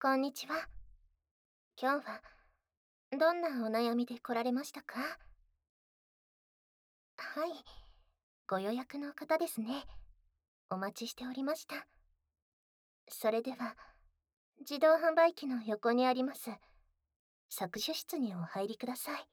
こんにちは。今日はどんなお悩みで来られましたか？はい、ご予約の方ですね。お待ちしておりました。それでは、自動販売機の横にあります搾取室にお入りください。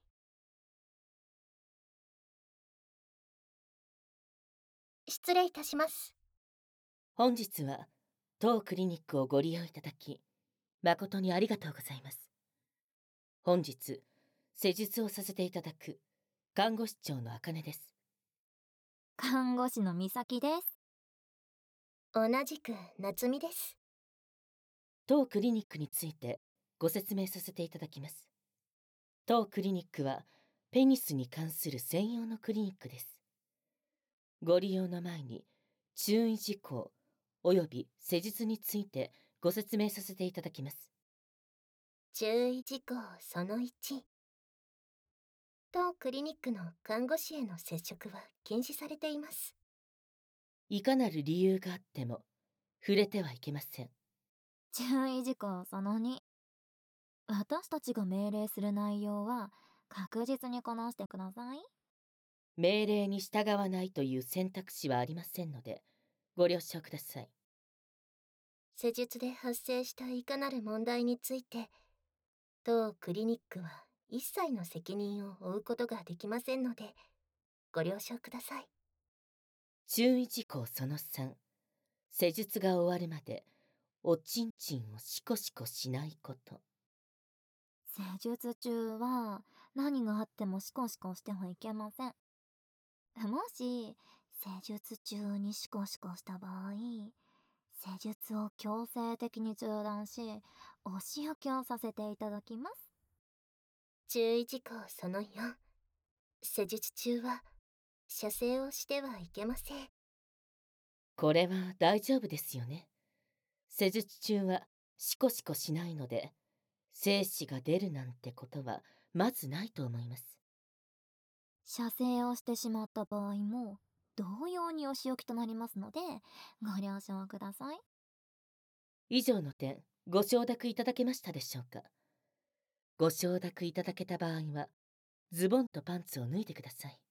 失礼いたします。 本日は当クリニックをご利用いただき誠にありがとうございます。本日施術をさせていただく看護師長の茜です。 看護師の美咲です。 同じく夏美です。 当クリニックについてご説明させていただきます。当クリニックはペニスに関する専用のクリニックです。ご利用の前に注意事項および施術についてご説明させていただきます。 注意事項その1。当クリニックの看護師への接触は禁止されています。 いかなる理由があっても触れてはいけません。 注意事項その2。私たちが命令する内容は確実にこなしてください。 命令に従わないという選択肢はありませんのでご了承ください。 施術で発生したいかなる問題について、当クリニックは一切の責任を負うことができませんので、ご了承ください。 注意事項その3、施術が終わるまでおちんちんをシコシコしないこと。 施術中は何があってもシコシコしてはいけません。もし施術中にシコシコした場合、施術を強制的に中断し、お仕置きをさせていただきます。 注意事項その4、施術中は射精をしてはいけません。 これは大丈夫ですよね。施術中はシコシコしないので精子が出るなんてことはまずないと思います。 射精をしてしまった場合も同様にお仕置きとなりますのでご了承ください。 以上の点ご承諾いただけましたでしょうか。ご承諾いただけた場合はズボンとパンツを脱いでください。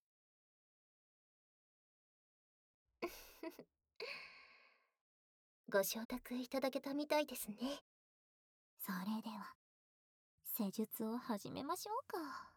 ご承諾いただけたみたいですね。 それでは施術を始めましょうか。